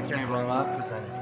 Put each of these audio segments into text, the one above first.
کمی با هم حرف بزنیم.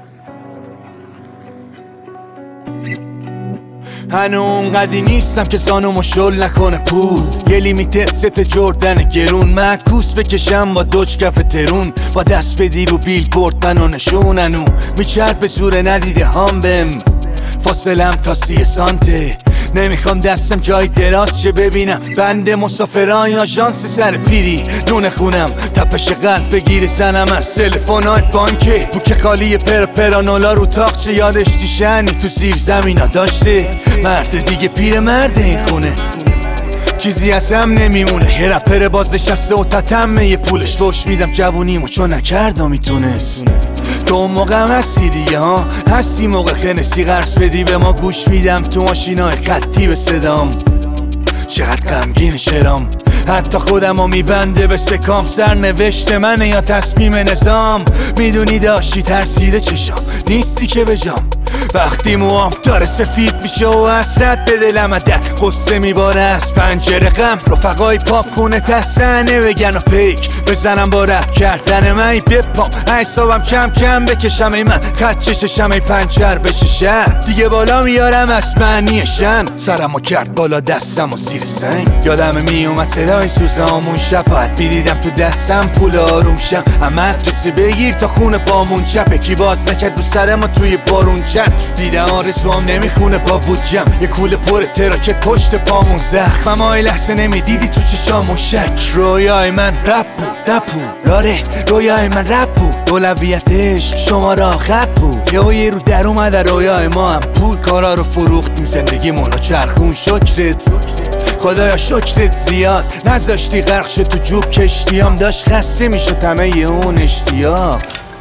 هنو اونقدی نیستم که زانومو شل نکنه پول. یه لیمیتد ست جردن گرون معکوس بکشم با دوج کف ترون. با دست بدی رو بیل بورد منو نشوننو میچرد به زور ندیده هم بهم. فاصلم تا 30 سانته نمیخوام دستم جای دراز شه ببینم بند مسافران یا آژانس سر پیری. نون خونم تپش قلب بگیره زنم از تلفن‌های بانکه. بوک خالی پرانولا رو تاقچه یادش دیشنی تو زیر زمینا داشته. مرد دیگه پیر مرد این خونه چیزی از هم نمیمونه. یه رپر باز نشسته و تتمه یه پولش بوش میدم جوونیمو چون نکردم میتونست. تو اون موقع هم هستی دیگه ها هستی موقع خنسی قرص بدی به ما گوش میدم تو ماشینای خطی به صدام. چقدر غمگین شرام حتی خودمو میبنده به سکام. سرنوشت منه یا تصمیم نظام میدونی داشتی ترسیده چشام نیستی که بجام. وقتی موام داره سفید میشه و حسرت به دلم در قصه میباره از پنجره غم. رفقای پاپ خونه تسنه بگن و پیک بزنم با رپ کردن من بپام. حسابم کم کم بکشم ای من خط چشم ای پنچر بشه شهر دیگه بالا میارم از معنی شن. سرمو کرد بالا دستم و زیر سنگ یادم میومد صدای سوزامون شب باید میدیدم تو دستم پول آروم شم. مدرسه بگیر تا خونه بامون چپه کی باز نکرد رو سر ما توی بارون چپ. دیدم آرزوام نمیخونه با بودجم یه کوله پر تراکت پشت پامون زخم. اما ای لحظه نمیدیدی تو چشامون شک. رویای من رپ بود نپولاره رویای من رپ بود اولویتش شماره آخر بود. یه رو در اومده رویای ما هم پول کارا رو فروختیم زندگیمون رو چرخون. شکرت خدایا شکرت زیاد نذاشتی غرق شه تو جوب کشتیام. داشت خسته میشد همه اون اشتیاق.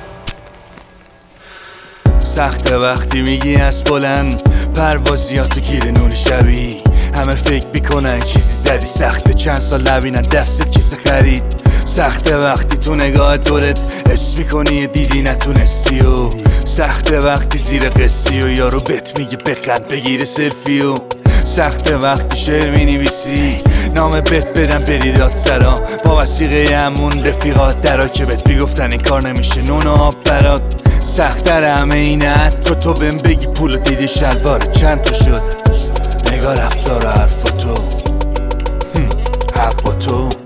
سخته وقتی میگی از بلند پروازیاتو گیر نور شبی. همه فکر میکنن چیزی زدی سخته چند سال نبینن دستت کیسه خرید. سخته وقتی تو نگاه دورت حس میکنی دیدی نتونستی و سخته وقتی زیر قصی و یارو بهت میگه بخند بگیره سلفی و سخته وقتی شعر مینویسی نامه بهت بدم بری دادسرا با وثیقه همون رفیقات درا که بهت میگفتن این کار نمیشه نون و آب برات. سخت‌تر همه اینه تو بهم بگی پولو دیدی شلوار چند تا شد. نگاه رفتار و حرف تو حق با تو